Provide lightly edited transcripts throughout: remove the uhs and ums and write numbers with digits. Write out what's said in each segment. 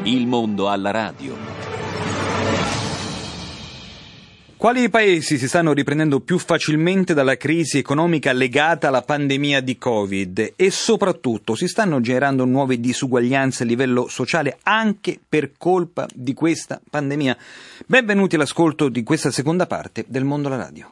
Il mondo alla radio. Quali paesi si stanno riprendendo più facilmente dalla crisi economica legata alla pandemia di Covid e soprattutto si stanno generando nuove disuguaglianze a livello sociale anche per colpa di questa pandemia? Benvenuti all'ascolto di questa seconda parte del Mondo alla radio.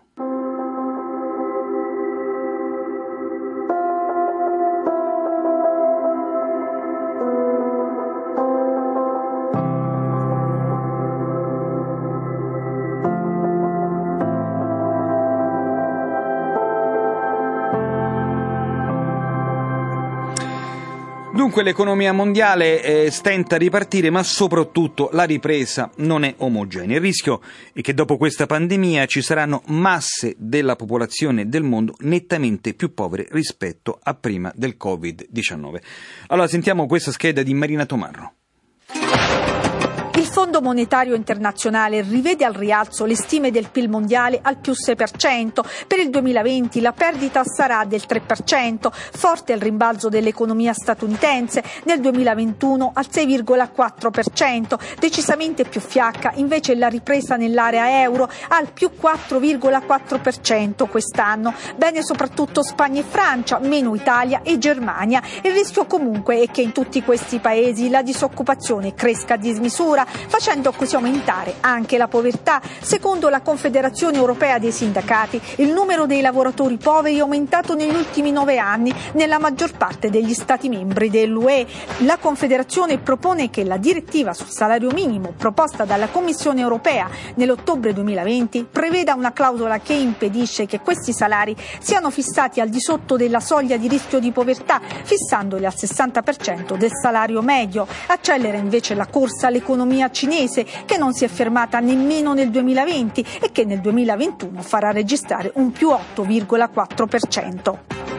Dunque l'economia mondiale stenta a ripartire, ma soprattutto la ripresa non è omogenea. Il rischio è che dopo questa pandemia ci saranno masse della popolazione del mondo nettamente più povere rispetto a prima del Covid-19. Allora sentiamo questa scheda di Marina Tomarro. Il Fondo Monetario Internazionale rivede al rialzo le stime del PIL mondiale al più 6%. Per il 2020 la perdita sarà del 3%, forte il rimbalzo dell'economia statunitense, nel 2021 al 6,4%, decisamente più fiacca invece la ripresa nell'area euro al più 4,4% quest'anno. Bene soprattutto Spagna e Francia, meno Italia e Germania. Il rischio comunque è che in tutti questi paesi la disoccupazione cresca a dismisura, facendo così aumentare anche la povertà. Secondo la Confederazione Europea dei Sindacati, il numero dei lavoratori poveri è aumentato negli ultimi 9 anni nella maggior parte degli Stati membri dell'UE. La Confederazione propone che la direttiva sul salario minimo proposta dalla Commissione Europea nell'ottobre 2020 preveda una clausola che impedisce che questi salari siano fissati al di sotto della soglia di rischio di povertà, fissandoli al 60% del salario medio. Accelera invece la corsa all'economia cinese, che non si è fermata nemmeno nel 2020 e che nel 2021 farà registrare un più 8,4%.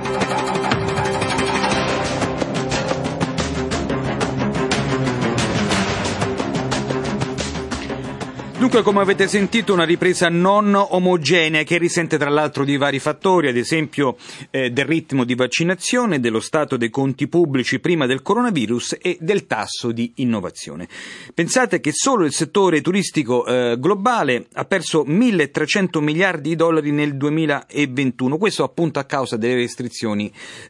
Dunque, come avete sentito, una ripresa non omogenea che risente tra l'altro di vari fattori, ad esempio del ritmo di vaccinazione, dello stato dei conti pubblici prima del coronavirus e del tasso di innovazione. Pensate che solo il settore turistico globale ha perso 1.300 miliardi di dollari nel 2021, questo appunto a causa delle restrizioni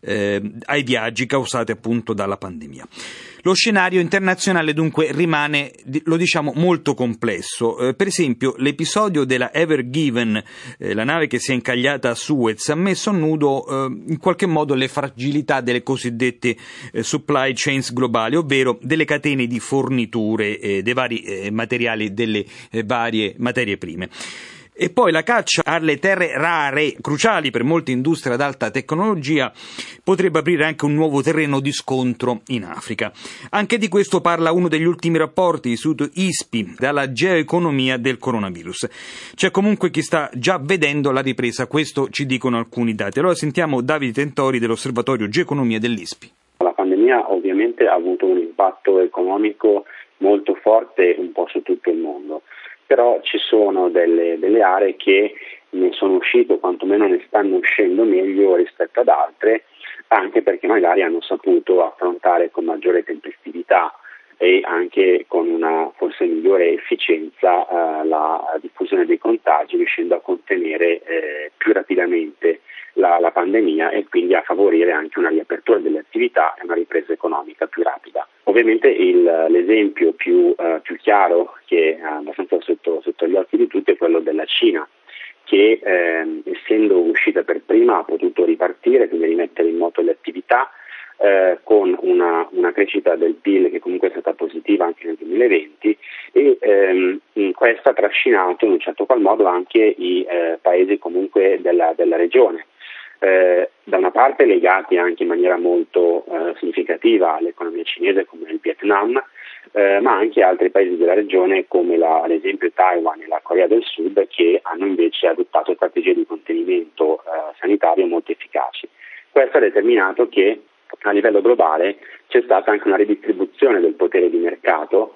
ai viaggi causate appunto dalla pandemia. Lo scenario internazionale dunque rimane, lo diciamo, molto complesso. Per esempio, l'episodio della Ever Given, la nave che si è incagliata a Suez, ha messo a nudo in qualche modo le fragilità delle cosiddette supply chains globali, ovvero delle catene di forniture dei vari materiali, delle varie materie prime. E poi la caccia alle terre rare, cruciali per molte industrie ad alta tecnologia, potrebbe aprire anche un nuovo terreno di scontro in Africa. Anche di questo parla uno degli ultimi rapporti dell'istituto ISPI dalla geoeconomia del coronavirus. C'è comunque chi sta già vedendo la ripresa, questo ci dicono alcuni dati. Allora sentiamo Davide Tentori dell'Osservatorio Geoeconomia dell'ISPI. La pandemia ovviamente ha avuto un impatto economico molto forte un po' su tutto il mondo. Però ci sono delle aree che ne sono uscite o quantomeno ne stanno uscendo meglio rispetto ad altre, anche perché magari hanno saputo affrontare con maggiore tempestività e anche con una forse migliore efficienza la diffusione dei contagi, riuscendo a contenere più rapidamente la pandemia e quindi a favorire anche una riapertura delle attività e una ripresa economica più rapida. Ovviamente l'esempio più chiaro, che è abbastanza sotto gli occhi di tutti, è quello della Cina, che essendo uscita per prima ha potuto ripartire, quindi rimettere in moto le attività con una crescita del PIL che comunque è stata positiva anche nel 2020 e questo ha trascinato in un certo qual modo anche i paesi comunque della regione. Da una parte legati anche in maniera molto significativa all'economia cinese come il Vietnam, ma anche altri paesi della regione come ad esempio Taiwan e la Corea del Sud, che hanno invece adottato strategie di contenimento sanitario molto efficaci. Questo ha determinato che a livello globale c'è stata anche una ridistribuzione del potere di mercato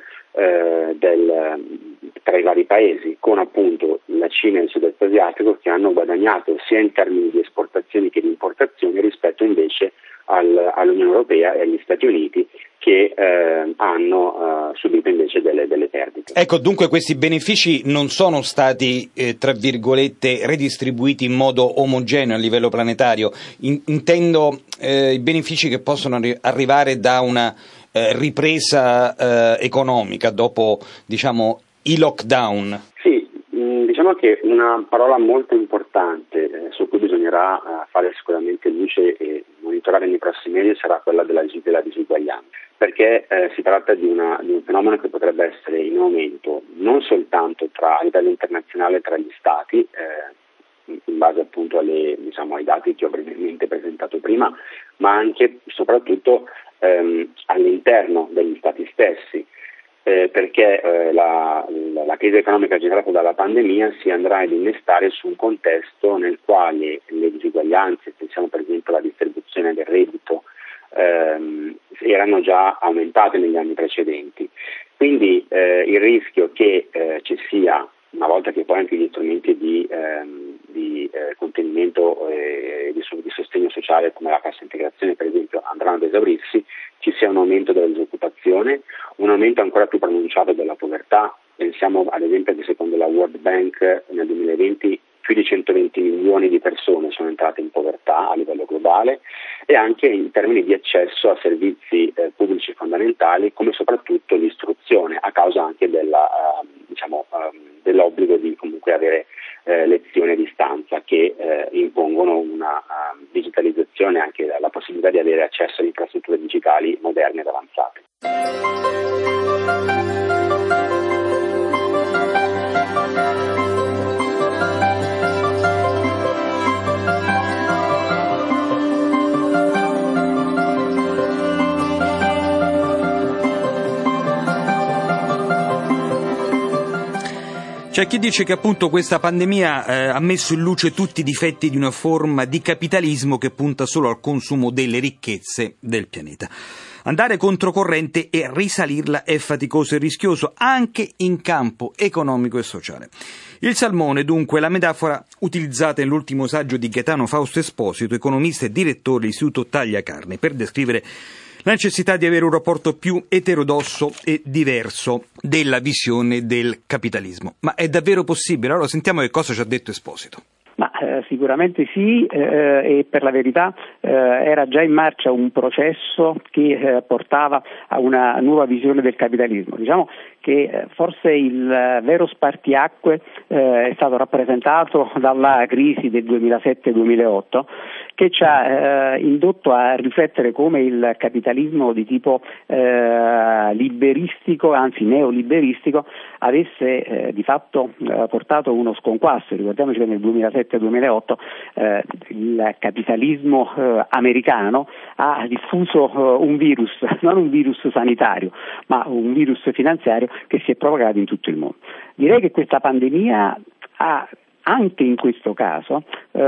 tra i vari paesi, con appunto la Cina e il sud-est asiatico che hanno guadagnato sia in termini di esportazioni che di importazioni rispetto invece all'Unione Europea e agli Stati Uniti, che hanno subito invece delle perdite. Ecco, dunque questi benefici non sono stati, tra virgolette, redistribuiti in modo omogeneo a livello planetario. Intendo i benefici che possono arrivare da una ripresa economica dopo, diciamo, i lockdown. Sì, diciamo che una parola molto importante su cui bisognerà fare sicuramente luce e monitorare nei prossimi mesi sarà quella della disuguaglianza, perché si tratta di un fenomeno che potrebbe essere in aumento non soltanto a livello internazionale tra gli stati, in base appunto ai dati che ho brevemente presentato prima, ma anche soprattutto all'interno degli stati stessi, perché la crisi economica generata dalla pandemia si andrà ad innestare su un contesto nel quale le disuguaglianze, pensiamo per esempio alla distribuzione del reddito, erano già aumentate negli anni precedenti. Quindi il rischio che ci sia, una volta che poi anche gli strumenti di contenimento e di sostegno sociale come la cassa integrazione per esempio andranno ad esaurirsi, ci sia un aumento della disoccupazione, un aumento ancora più pronunciato della povertà. Pensiamo ad esempio che secondo la World Bank nel 2020 più di 120 milioni di persone sono entrate in povertà a livello globale, e anche in termini di accesso a servizi pubblici fondamentali come soprattutto l'istruzione, a causa anche dell'obbligo di comunque avere lezioni a distanza che impongono una digitalizzazione, anche la possibilità di avere accesso ad infrastrutture digitali moderne ed avanzate. C'è chi dice che appunto questa pandemia ha messo in luce tutti i difetti di una forma di capitalismo che punta solo al consumo delle ricchezze del pianeta. Andare controcorrente e risalirla è faticoso e rischioso anche in campo economico e sociale. Il salmone, dunque, è la metafora utilizzata nell'ultimo saggio di Gaetano Fausto Esposito, economista e direttore dell'Istituto Tagliacarne, per descrivere la necessità di avere un rapporto più eterodosso e diverso della visione del capitalismo. Ma è davvero possibile? Allora sentiamo che cosa ci ha detto Esposito. Ma sicuramente sì, e per la verità era già in marcia un processo che portava a una nuova visione del capitalismo. Diciamo che forse il vero spartiacque è stato rappresentato dalla crisi del 2007-2008, che ci ha indotto a riflettere come il capitalismo di tipo liberistico, anzi neoliberistico, avesse di fatto portato uno sconquasso. Ricordiamoci che nel 2007-2008 il capitalismo americano ha diffuso un virus, non un virus sanitario, ma un virus finanziario che si è propagato in tutto il mondo. Direi che questa pandemia ha anche in questo caso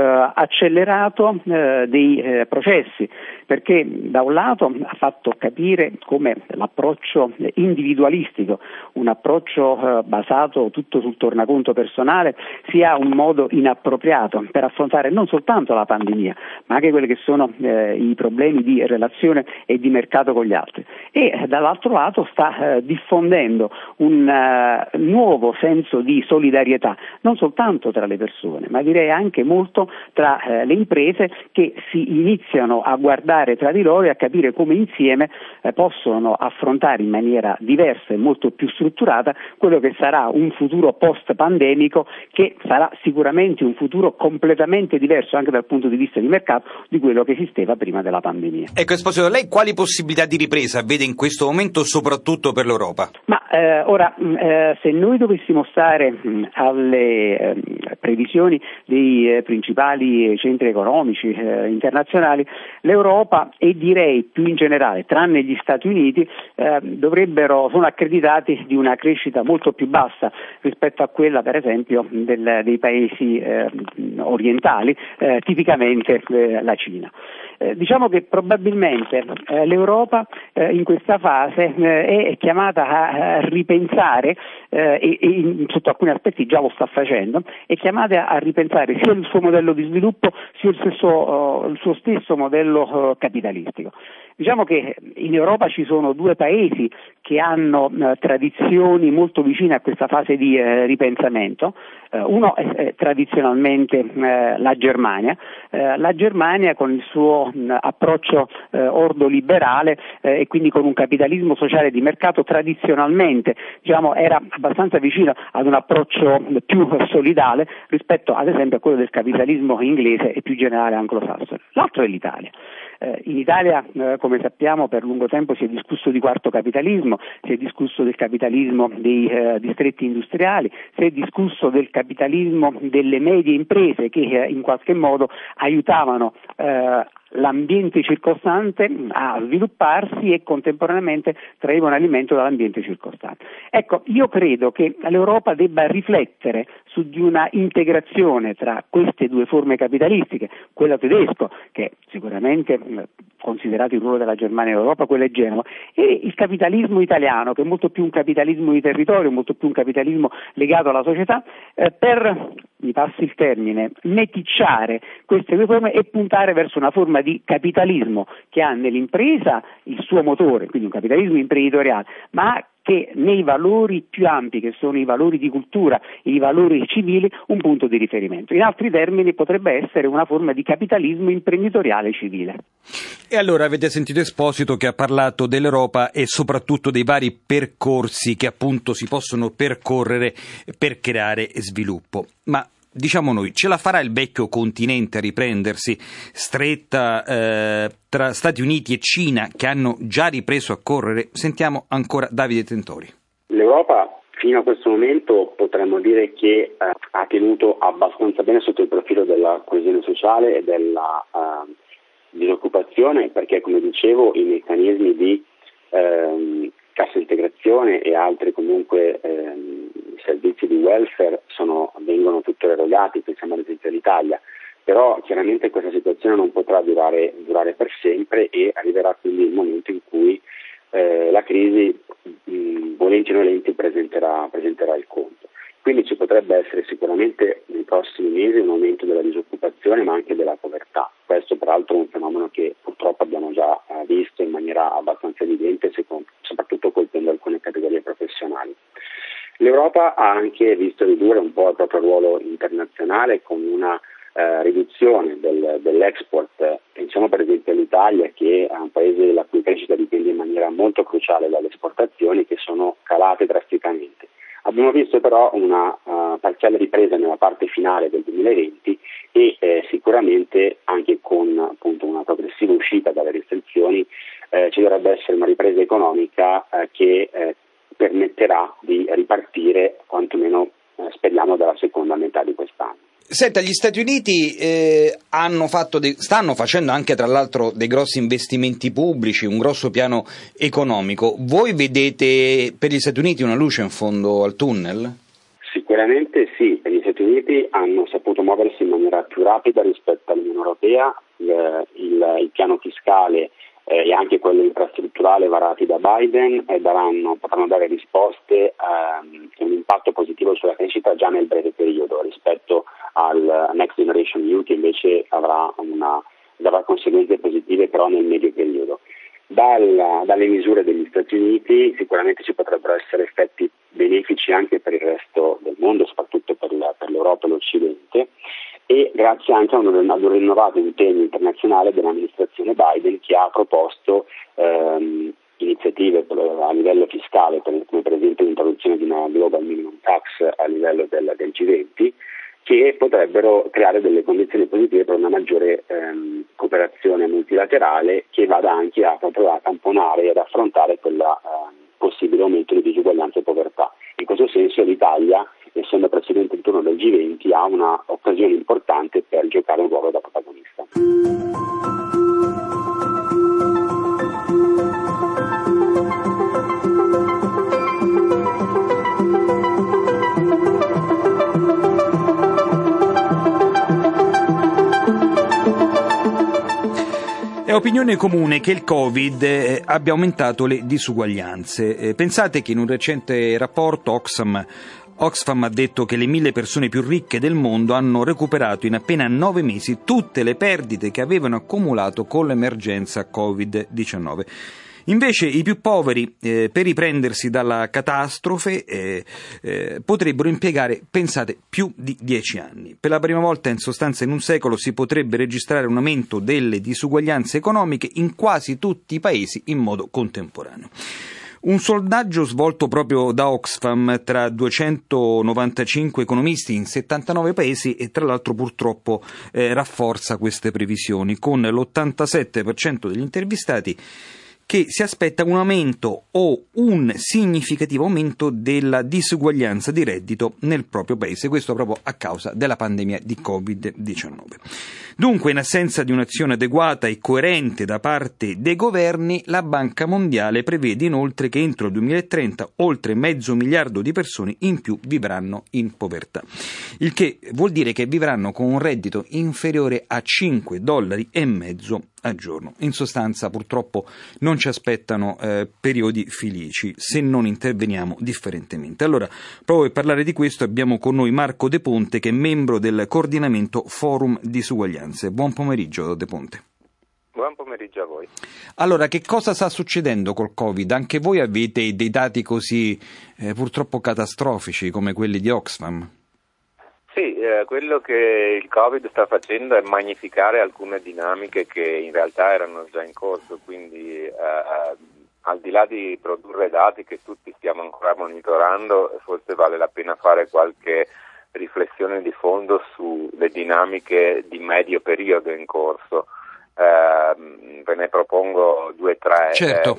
accelerato dei processi, perché da un lato ha fatto capire come l'approccio individualistico, un approccio basato tutto sul tornaconto personale, sia un modo inappropriato per affrontare non soltanto la pandemia, ma anche quelli che sono i problemi di relazione e di mercato con gli altri. E dall'altro lato sta diffondendo un nuovo senso di solidarietà, non soltanto tra le persone, ma direi anche molto tra le imprese, che si iniziano a guardare tra di loro e a capire come insieme possono affrontare in maniera diversa e molto più strutturata quello che sarà un futuro post-pandemico, che sarà sicuramente un futuro completamente diverso anche dal punto di vista di mercato di quello che esisteva prima della pandemia. Ecco, Esposito, lei quali possibilità di ripresa vede in questo momento, soprattutto per l'Europa? Ma ora, se noi dovessimo stare alle previsioni dei principali centri economici internazionali, l'Europa e direi più in generale, tranne gli Stati Uniti, sono accreditati di una crescita molto più bassa rispetto a quella per esempio dei paesi orientali, tipicamente la Cina. Diciamo che probabilmente l'Europa in questa fase è chiamata a ripensare e sotto alcuni aspetti già lo sta facendo, è chiamata a ripensare sia il suo modello di sviluppo sia il suo stesso modello capitalistico. Diciamo che in Europa ci sono due paesi che hanno tradizioni molto vicine a questa fase di ripensamento. Uno è tradizionalmente la Germania con il suo approccio ordoliberale e quindi con un capitalismo sociale di mercato tradizionalmente era abbastanza vicino ad un approccio più solidale rispetto ad esempio a quello del capitalismo inglese e più generale anglosassone. L'altro è l'Italia. In Italia, come sappiamo, per lungo tempo si è discusso di quarto capitalismo, si è discusso del capitalismo dei distretti industriali, si è discusso del capitalismo delle medie imprese che in qualche modo aiutavano l'ambiente circostante a svilupparsi e contemporaneamente traevano alimento dall'ambiente circostante. Ecco, io credo che l'Europa debba riflettere su di una integrazione tra queste due forme capitalistiche, quello tedesco, che sicuramente considerato il ruolo della Germania in Europa, quello è Genova, e il capitalismo italiano, che è molto più un capitalismo di territorio, molto più un capitalismo legato alla società, per, mi passi il termine, meticciare queste due forme e puntare verso una forma di capitalismo che ha nell'impresa il suo motore, quindi un capitalismo imprenditoriale, ma che nei valori più ampi, che sono i valori di cultura, i valori civili, un punto di riferimento. In altri termini potrebbe essere una forma di capitalismo imprenditoriale civile. E allora avete sentito Esposito che ha parlato dell'Europa e soprattutto dei vari percorsi che appunto si possono percorrere per creare sviluppo. Ma diciamo noi, ce la farà il vecchio continente a riprendersi, stretta tra Stati Uniti e Cina che hanno già ripreso a correre? Sentiamo ancora Davide Tentori. L'Europa fino a questo momento potremmo dire che ha tenuto abbastanza bene sotto il profilo della coesione sociale e della disoccupazione, perché come dicevo i meccanismi di cassa integrazione e altri comunque servizi di welfare vengono tuttora erogati, pensiamo ad esempio all'Italia, però chiaramente questa situazione non potrà durare per sempre e arriverà quindi il momento in cui la crisi, volenti o nolenti, presenterà il conto. Quindi ci potrebbe essere sicuramente nei prossimi mesi un aumento della disoccupazione ma anche della povertà. Questo peraltro è un fenomeno che purtroppo abbiamo già visto in maniera abbastanza evidente, soprattutto colpendo alcune categorie professionali. L'Europa ha anche visto ridurre un po' il proprio ruolo internazionale con una riduzione dell'export. Pensiamo per esempio all'Italia, che è un paese la cui crescita dipende in maniera molto cruciale dalle esportazioni, che sono calate drasticamente. Abbiamo visto però una parziale ripresa nella parte finale del 2020 e sicuramente anche con appunto una progressiva uscita dalle restrizioni ci dovrebbe essere una ripresa economica che permetterà di ripartire quantomeno speriamo dalla seconda metà di quest'anno. Senta, gli Stati Uniti stanno facendo anche tra l'altro dei grossi investimenti pubblici, un grosso piano economico. Voi vedete per gli Stati Uniti una luce in fondo al tunnel? Sicuramente sì, gli Stati Uniti hanno saputo muoversi in maniera più rapida rispetto all'Unione Europea, il piano fiscale e anche quello infrastrutturale varati da Biden potranno dare risposte e un impatto positivo sulla crescita già nel breve periodo rispetto al Next Generation EU, che invece avrà conseguenze positive però nel medio periodo. Dalle misure degli Stati Uniti sicuramente ci potrebbero essere effetti benefici anche per il resto del mondo, soprattutto per l'Europa e l'Occidente, e grazie anche ad un rinnovato impegno internazionale dell'amministrazione Biden, che ha proposto iniziative a livello fiscale, come per esempio l'introduzione di una Global Minimum Tax a livello del G20, che potrebbero creare delle condizioni positive per una maggiore cooperazione multilaterale, che vada anche a tamponare e ad affrontare quel possibile aumento di disuguaglianza e povertà. In questo senso l'Italia, essendo presidente in turno del G20, ha una occasione importante per giocare un ruolo da protagonista. È opinione comune che il Covid abbia aumentato le disuguaglianze. Pensate che in un recente rapporto Oxfam ha detto che le 1.000 persone più ricche del mondo hanno recuperato in appena 9 mesi tutte le perdite che avevano accumulato con l'emergenza Covid-19. Invece i più poveri, per riprendersi dalla catastrofe, potrebbero impiegare, pensate, più di 10 anni. Per la prima volta in sostanza in un secolo si potrebbe registrare un aumento delle disuguaglianze economiche in quasi tutti i paesi in modo contemporaneo. Un sondaggio svolto proprio da Oxfam tra 295 economisti in 79 paesi e tra l'altro purtroppo rafforza queste previsioni, con l'87% degli intervistati che si aspetta un aumento o un significativo aumento della disuguaglianza di reddito nel proprio paese, questo proprio a causa della pandemia di Covid-19. Dunque, in assenza di un'azione adeguata e coerente da parte dei governi, la Banca Mondiale prevede inoltre che entro il 2030 oltre 500 milioni di persone in più vivranno in povertà, il che vuol dire che vivranno con un reddito inferiore a $5,50 al giorno. In sostanza, purtroppo non ci aspettano periodi felici se non interveniamo differentemente. Allora, proprio per parlare di questo abbiamo con noi Marco De Ponte, che è membro del coordinamento Forum Disuguaglianze. Buon pomeriggio, De Ponte. Buon pomeriggio a voi. Allora, che cosa sta succedendo col Covid? Anche voi avete dei dati così purtroppo catastrofici come quelli di Oxfam? Sì, quello che il Covid sta facendo è magnificare alcune dinamiche che in realtà erano già in corso, quindi al di là di produrre dati che tutti stiamo ancora monitorando, forse vale la pena fare qualche riflessione di fondo sulle dinamiche di medio periodo in corso. Ve ne propongo 2 o 3. Certo.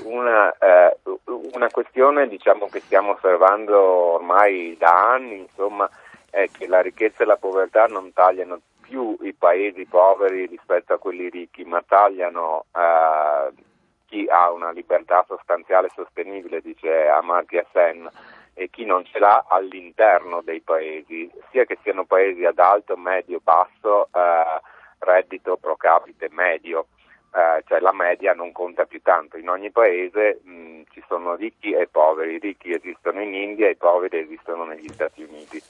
Una questione, diciamo, che stiamo osservando ormai da anni, insomma, è che la ricchezza e la povertà non tagliano più i paesi poveri rispetto a quelli ricchi, ma tagliano chi ha una libertà sostanziale e sostenibile, dice Amartya Sen, e chi non ce l'ha all'interno dei paesi, sia che siano paesi ad alto, medio, basso, reddito pro capite medio, cioè la media non conta più tanto. In ogni paese ci sono ricchi e poveri, i ricchi esistono in India e i poveri esistono negli Stati Uniti.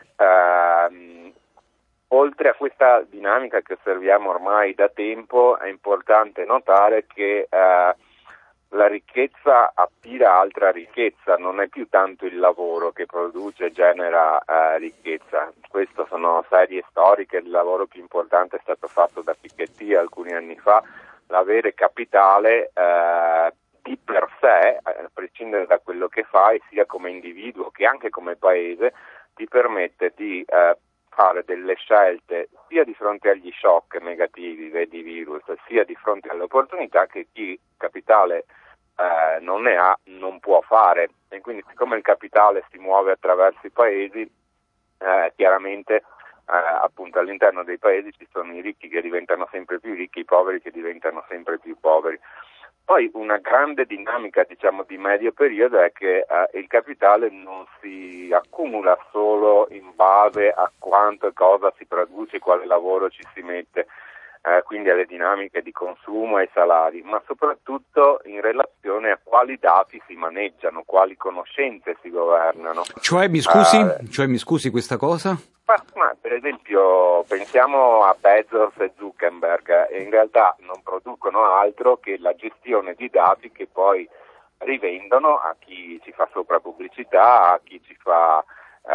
Oltre a questa dinamica che osserviamo ormai da tempo, è importante notare che la ricchezza attira altra ricchezza, non è più tanto il lavoro che produce e genera ricchezza. Queste sono serie storiche, il lavoro più importante è stato fatto da Piketty alcuni anni fa. L'avere capitale di per sé, a prescindere da quello che fai, sia come individuo che anche come paese, ti permette di fare delle scelte sia di fronte agli shock negativi, vedi virus, sia di fronte alle opportunità che chi capitale non ne ha, non può fare. E quindi, siccome il capitale si muove attraverso i paesi, chiaramente appunto all'interno dei paesi ci sono i ricchi che diventano sempre più ricchi, i poveri che diventano sempre più poveri. Poi una grande dinamica, diciamo, di medio periodo è che il capitale non si accumula solo in base a quanto e cosa si produce, quale lavoro ci si mette, quindi alle dinamiche di consumo e ai salari, ma soprattutto in relazione a quali dati si maneggiano, quali conoscenze si governano. Cioè mi scusi questa cosa? Ma per esempio pensiamo a Bezos e Zuckerberg, e in realtà non producono altro che la gestione di dati che poi rivendono a chi ci fa sopra pubblicità, a chi ci fa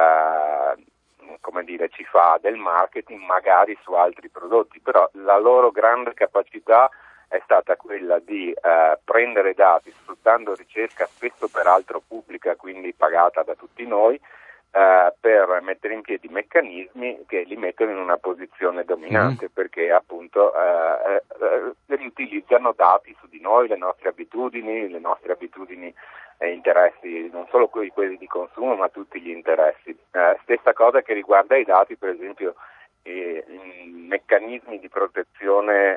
ci fa del marketing magari su altri prodotti, però la loro grande capacità è stata quella di prendere dati sfruttando ricerca spesso peraltro pubblica, quindi pagata da tutti noi, per mettere in piedi meccanismi che li mettono in una posizione dominante, perché appunto riutilizzano dati su di noi, le nostre abitudini e interessi, non solo quelli di consumo, ma tutti gli interessi. Stessa cosa che riguarda i dati, per esempio i meccanismi di protezione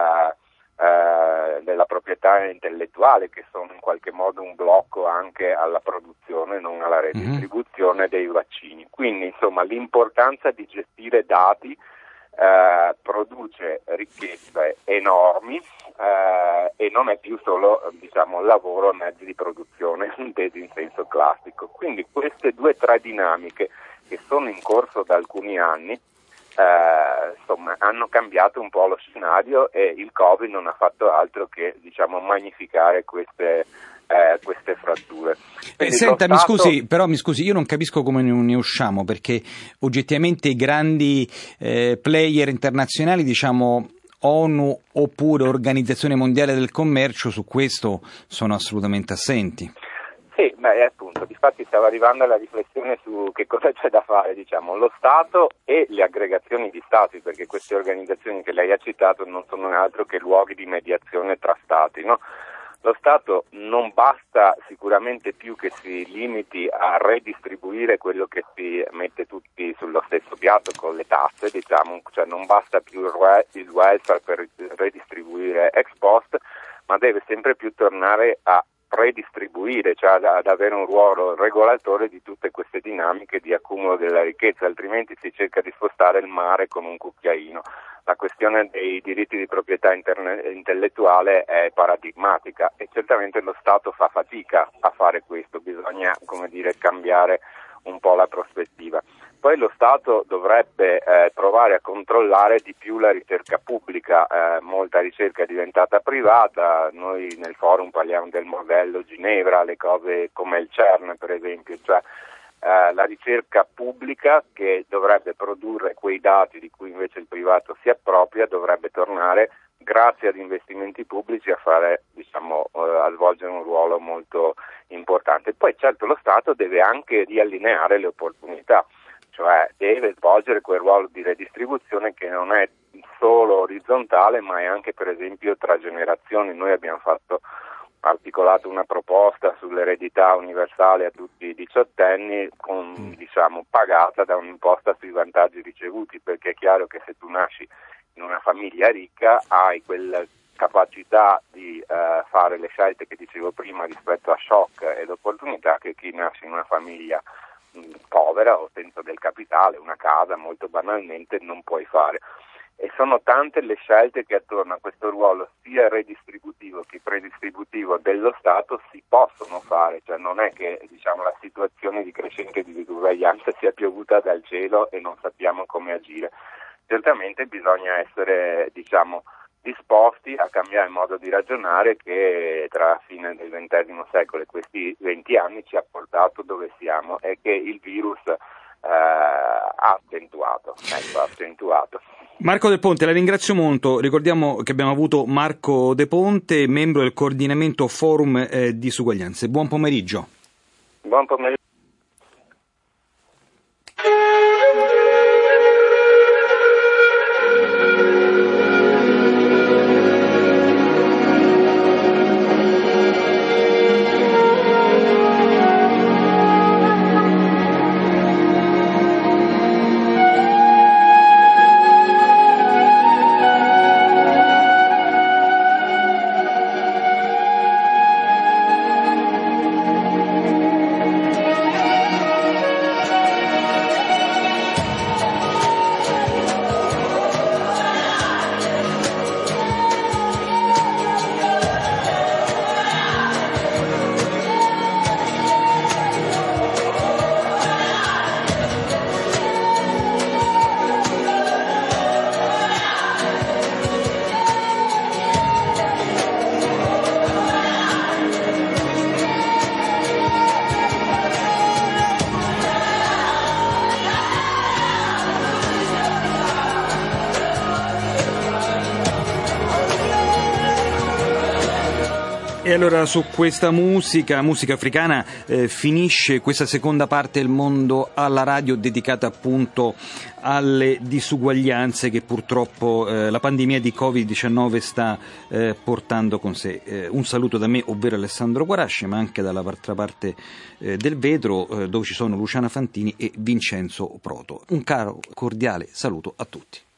della proprietà intellettuale, che sono in qualche modo un blocco anche alla produzione, non alla redistribuzione dei vaccini. Quindi, insomma, l'importanza di gestire dati produce ricchezze enormi e non è più solo, lavoro, mezzi di produzione intesi in senso classico. Quindi queste 2 o 3 dinamiche che sono in corso da alcuni anni insomma hanno cambiato un po' lo scenario, e il Covid non ha fatto altro che, diciamo, magnificare queste fratture. Senta, mi scusi, io non capisco come ne usciamo, perché oggettivamente i grandi player internazionali, diciamo ONU oppure Organizzazione Mondiale del Commercio, su questo sono assolutamente assenti. Sì, appunto, difatti stavo arrivando alla riflessione su che cosa c'è da fare, diciamo, lo Stato e le aggregazioni di Stati, perché queste organizzazioni che lei ha citato non sono altro che luoghi di mediazione tra Stati, no? Lo Stato non basta sicuramente più che si limiti a redistribuire quello che si mette tutti sullo stesso piatto con le tasse, diciamo, cioè non basta più il welfare per redistribuire ex post, ma deve sempre più tornare a redistribuire, cioè ad avere un ruolo regolatore di tutte queste dinamiche di accumulo della ricchezza, altrimenti si cerca di spostare il mare con un cucchiaino. La questione dei diritti di proprietà intellettuale è paradigmatica e certamente lo Stato fa fatica a fare questo, bisogna, come dire, cambiare un po' la prospettiva. Poi lo Stato dovrebbe provare a controllare di più la ricerca pubblica, molta ricerca è diventata privata, noi nel forum parliamo del modello Ginevra, le cose come il CERN per esempio, cioè la ricerca pubblica che dovrebbe produrre quei dati di cui invece il privato si appropria dovrebbe tornare, grazie ad investimenti pubblici, a fare, diciamo, a svolgere un ruolo molto importante. Poi certo lo Stato deve anche riallineare le opportunità, cioè deve svolgere quel ruolo di redistribuzione che non è solo orizzontale ma è anche per esempio tra generazioni. Noi abbiamo articolato una proposta sull'eredità universale a tutti i diciottenni diciamo pagata da un'imposta sui vantaggi ricevuti, perché è chiaro che se tu nasci in una famiglia ricca hai quella capacità di fare le scelte che dicevo prima rispetto a shock ed opportunità che chi nasce in una famiglia povera o senza del capitale, una casa molto banalmente, non puoi fare. E sono tante le scelte che attorno a questo ruolo sia redistributivo che predistributivo dello Stato si possono fare, cioè non è che, diciamo, la situazione di crescente disuguaglianza sia piovuta dal cielo e non sappiamo come agire. Certamente bisogna essere, diciamo, disposti a cambiare il modo di ragionare che tra la fine del XX secolo e questi 20 anni ci ha portato dove siamo e che il virus ha accentuato. Marco Del Ponte, la ringrazio molto. Ricordiamo che abbiamo avuto Marco De Ponte, membro del coordinamento Forum Disuguaglianze. Buon pomeriggio. Buon pomeriggio. E allora su questa musica africana finisce questa seconda parte del Mondo alla Radio dedicata appunto alle disuguaglianze che purtroppo la pandemia di Covid-19 sta portando con sé. Un saluto da me, ovvero Alessandro Guarasci, ma anche dall'altra parte del vetro dove ci sono Luciana Fantini e Vincenzo Proto. Un caro cordiale saluto a tutti.